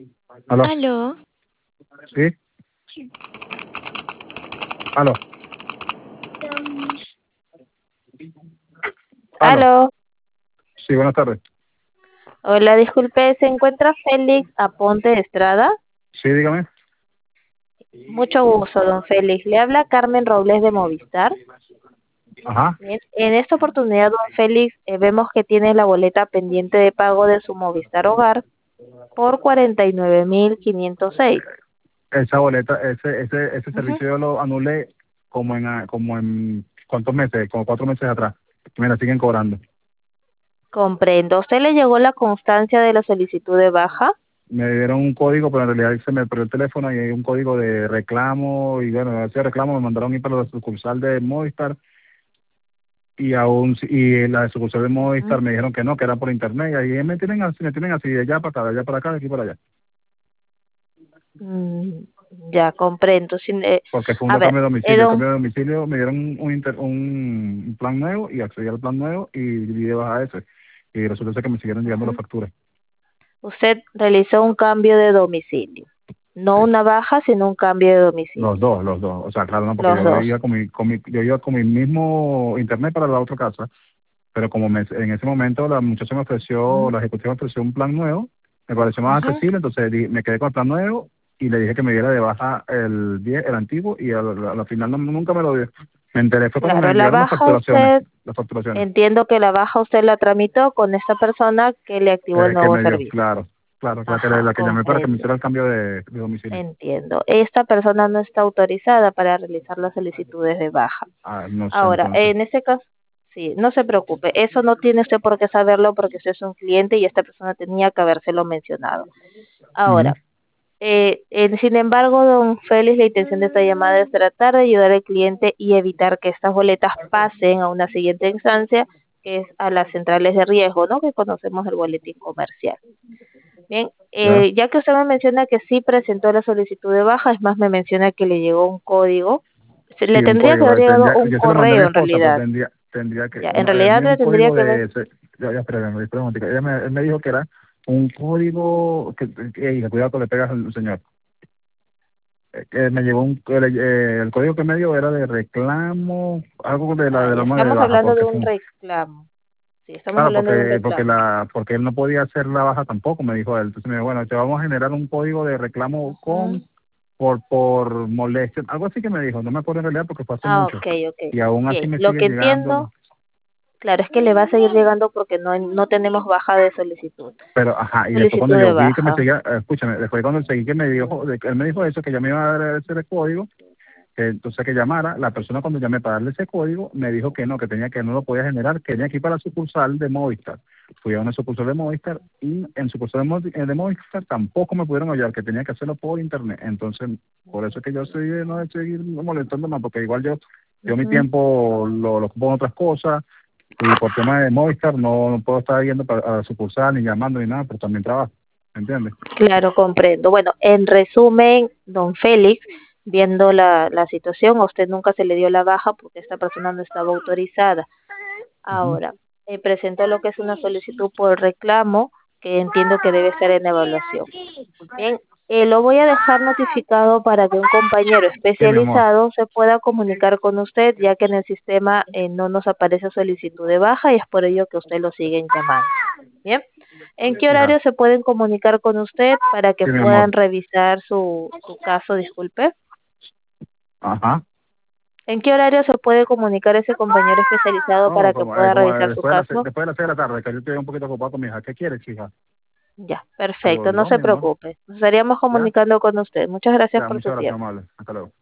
Aló, Aló, sí, aló, aló, aló. sí, buenas tardes. Hola, disculpe, ¿se encuentra Félix Aponte Estrada? Sí, dígame. Mucho gusto, don Félix. Le habla Carmen Robles de Movistar. Ajá, Bien, en esta oportunidad, don Félix, vemos que tiene la boleta pendiente de pago de su Movistar Hogar por 49.506. esa boleta, ese Ujú. servicio yo lo anulé como en ¿cuántos meses? Como 4 meses atrás. Me la siguen cobrando. Comprendo. ¿A ¿Usted le llegó la constancia de la solicitud de baja? Me dieron un código, pero en realidad se me perdió el teléfono y hay un código de reclamo y bueno, ese reclamo me mandaron ir para la sucursal de Movistar y la sucursal de Ujú. Movistar me dijeron que no, que era por internet y ahí me tienen así de allá para acá, de allá para acá, de aquí para allá. Mm, ya comprendo. Porque fue A un ver, cambio de domicilio. El don cambio de domicilio me dieron un plan nuevo y accedí al plan nuevo y di de baja ese. Y resulta ser que me siguieron llegando las Ujú. facturas. Usted realizó un cambio de domicilio, no Sí. una baja, sino un cambio de Los domicilio, dos, los dos. O sea, claro, no, porque los yo dos. iba yo iba con mi mismo internet para la otra casa, pero como en ese momento la muchacha me ofreció, Ujú, la ejecutiva me ofreció un plan nuevo, me pareció más ujú. accesible, entonces me quedé con el plan nuevo y le dije que me diera de baja el antiguo y a la final nunca me lo dio. Me enteré fue cuando Claro, me la llegaron baja usted, las facturaciones. entiendo que la baja usted la tramitó con esta persona que le activó el Que nuevo me dio, servicio. claro, claro, Ajá, la que llamé para que me comprendo, hiciera el cambio de domicilio. entiendo. Esta persona no está autorizada para realizar las solicitudes de baja. Ah, no sé Ahora, entonces. en ese caso, sí, no se preocupe, eso no tiene usted por qué saberlo porque usted es un cliente y esta persona tenía que habérselo mencionado. Ujú. Ahora, sin embargo, don Félix, la intención de esta llamada es tratar de ayudar al cliente y evitar que estas boletas pasen a una siguiente instancia, que es a las centrales de riesgo, ¿no? Que conocemos el boletín comercial. Bien, Ya. ya que usted me menciona que sí presentó la solicitud de baja, es más, me menciona que le llegó un código. Sí, Le un tendría que código. haber llegado un Yo se lo mandé a mi correo en esposa, pero realidad. tendría que, Ya, en no, él realidad me dio le un tendría código que haber. ya, espérame, espérame un momentico. Él me dijo que era un código hija, cuidado que le pegas al señor. Que me llegó el código que me dio era de reclamo, algo de la Ya mano de estamos baja, hablando de porque un fue reclamo. Sí, estamos claro, hablando de un reclamo. porque él no podía hacer la baja tampoco, me dijo él. Entonces me dijo, bueno, te vamos a generar un código de reclamo Ujú. por molestia, algo así que me dijo, no me acuerdo en realidad porque fue hace Ah, mucho. ok, ok. Y aún así Bien, me lo sigue que llegando, entiendo, claro, es que le va a seguir llegando porque no tenemos baja de solicitud. pero ajá, y después cuando Solicitud de yo vi que me baja. seguía, escúchame, después cuando seguí que me dijo, él me dijo eso, que ya me iba a dar ese código, que entonces que llamara, la persona cuando llamé para darle ese código me dijo que no, que no lo podía generar, que tenía que ir para la sucursal de Movistar. Fui a una sucursal de Movistar y en sucursal de Movistar tampoco me pudieron hallar, que tenía que hacerlo por internet. Entonces, por eso es que yo estoy no de seguir molestando más, porque igual yo mi Ujú. tiempo lo ocupo en otras cosas y por tema de Movistar no puedo estar yendo a la sucursal ni llamando ni nada, pero también trabajo, ¿me entiendes? Claro, comprendo. Bueno, en resumen, don Félix, viendo la situación, a usted nunca se le dio la baja porque esta persona no estaba autorizada. Ujú. Ahora, presentó lo que es una solicitud por reclamo que entiendo que debe estar en evaluación. Bien, lo voy a dejar notificado para que un compañero ¿Qué, mi amor? especializado se pueda comunicar con usted, ya que en el sistema no nos aparece solicitud de baja y es por ello que usted lo siguen llamando. Bien, ¿en qué Ya. horario se pueden comunicar con usted para que Sí, mi amor. puedan revisar su caso? Disculpe. Ajá. ¿En qué horario se puede comunicar ese compañero especializado No, para que pueda como revisar su caso? después de las 6 de la tarde, que yo estoy un poquito ocupado con mi hija. ¿Qué quieres, hija? Ya, Digo, perfecto, no no, se mi amor. preocupe. Nos estaríamos Ya, comunicando con usted. Muchas gracias ya, por su muchas gracias, tiempo. amable. Hasta luego.